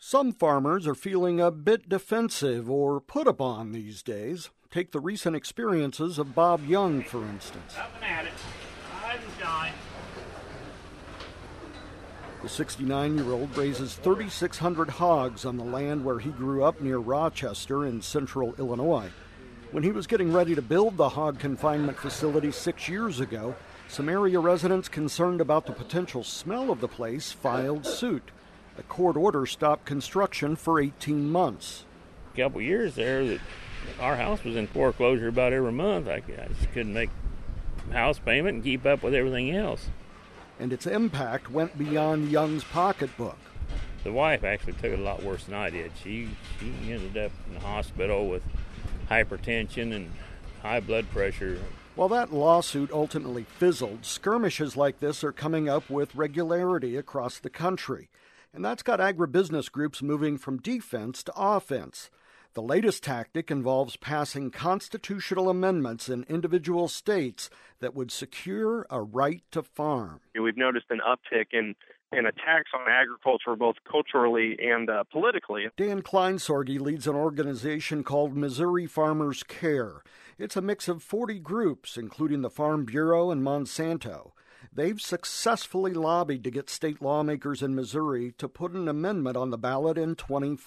Some farmers are feeling a bit defensive or put upon these days. Take the recent experiences of Bob Young, for instance. Up and at it. Rise and shine. The 69-year-old raises 3,600 hogs on the land where he grew up near Rochester in central Illinois. When he was getting ready to build the hog confinement facility 6 years ago, some area residents concerned about the potential smell of the place filed suit. A court order stopped construction for 18 months. A couple years there, that our house was in foreclosure about every month. I just couldn't make house payment and keep up with everything else. And its impact went beyond Young's pocketbook. The wife actually took it a lot worse than I did. She ended up in the hospital with hypertension and high blood pressure. While that lawsuit ultimately fizzled, skirmishes like this are coming up with regularity across the country. And that's got agribusiness groups moving from defense to offense. The latest tactic involves passing constitutional amendments in individual states that would secure a right to farm. We've noticed an uptick in attacks on agriculture, both culturally and politically. Dan Kleinsorge leads an organization called Missouri Farmers Care. It's a mix of 40 groups, including the Farm Bureau and Monsanto. They've successfully lobbied to get state lawmakers in Missouri to put an amendment on the ballot in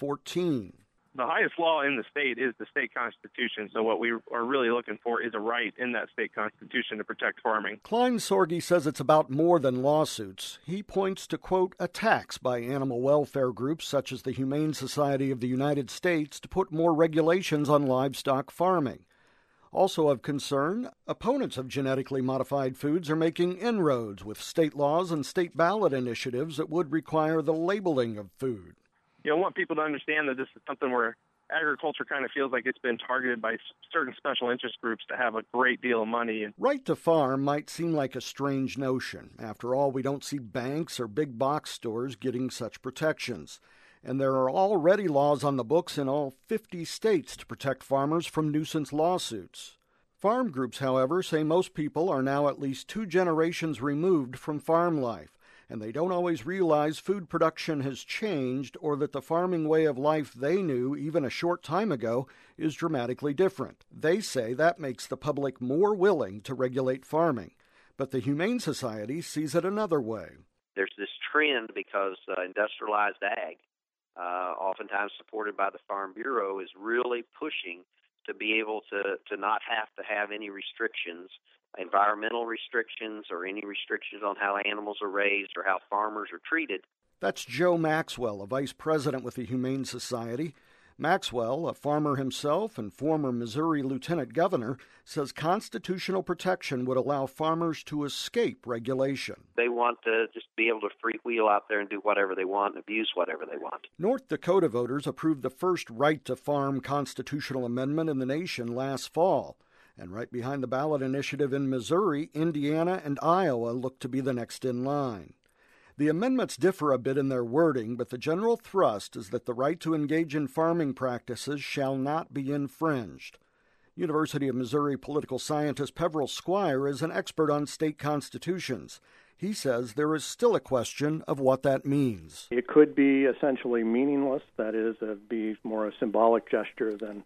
2014. The highest law in the state is the state constitution, so what we are really looking for is a right in that state constitution to protect farming. Kleinsorge says it's about more than lawsuits. He points to, quote, attacks by animal welfare groups such as the Humane Society of the United States to put more regulations on livestock farming. Also of concern, opponents of genetically modified foods are making inroads with state laws and state ballot initiatives that would require the labeling of food. I want people to understand that this is something where agriculture kind of feels like it's been targeted by certain special interest groups to have a great deal of money. Right to farm might seem like a strange notion. After all, we don't see banks or big box stores getting such protections. And there are already laws on the books in all 50 states to protect farmers from nuisance lawsuits. Farm groups, however, say most people are now at least 2 generations removed from farm life, and they don't always realize food production has changed or that the farming way of life they knew even a short time ago is dramatically different. They say that makes the public more willing to regulate farming, but the Humane Society sees it another way. There's this trend because industrialized ag, oftentimes supported by the Farm Bureau, is really pushing to be able to not have to have any restrictions, environmental restrictions or any restrictions on how animals are raised or how farmers are treated. That's Joe Maxwell, a vice president with the Humane Society. Maxwell, a farmer himself and former Missouri lieutenant governor, says constitutional protection would allow farmers to escape regulation. They want to just be able to freewheel out there and do whatever they want and abuse whatever they want. North Dakota voters approved the first right to farm constitutional amendment in the nation last fall. And right behind the ballot initiative in Missouri, Indiana and Iowa look to be the next in line. The amendments differ a bit in their wording, but the general thrust is that the right to engage in farming practices shall not be infringed. University of Missouri political scientist Peverill Squire is an expert on state constitutions. He says there is still a question of what that means. It could be essentially meaningless, that is, be more a symbolic gesture than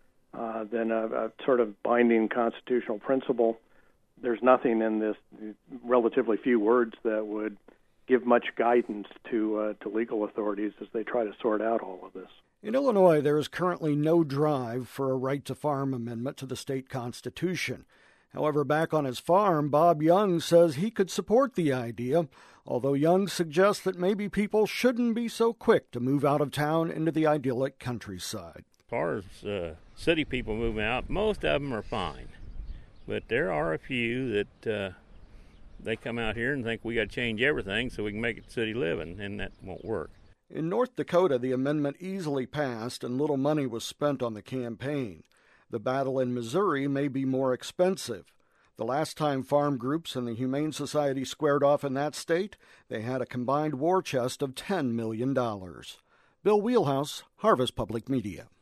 a sort of binding constitutional principle. There's nothing in this relatively few words that would give much guidance to legal authorities as they try to sort out all of this. In Illinois, there is currently no drive for a right to farm amendment to the state constitution. However, back on his farm, Bob Young says he could support the idea, although Young suggests that maybe people shouldn't be so quick to move out of town into the idyllic countryside. As far as city people moving out, most of them are fine. But there are a few that they come out here and think we got to change everything so we can make it city living, and that won't work. In North Dakota, the amendment easily passed and little money was spent on the campaign. The battle in Missouri may be more expensive. The last time farm groups and the Humane Society squared off in that state, they had a combined war chest of $10 million. Bill Wheelhouse, Harvest Public Media.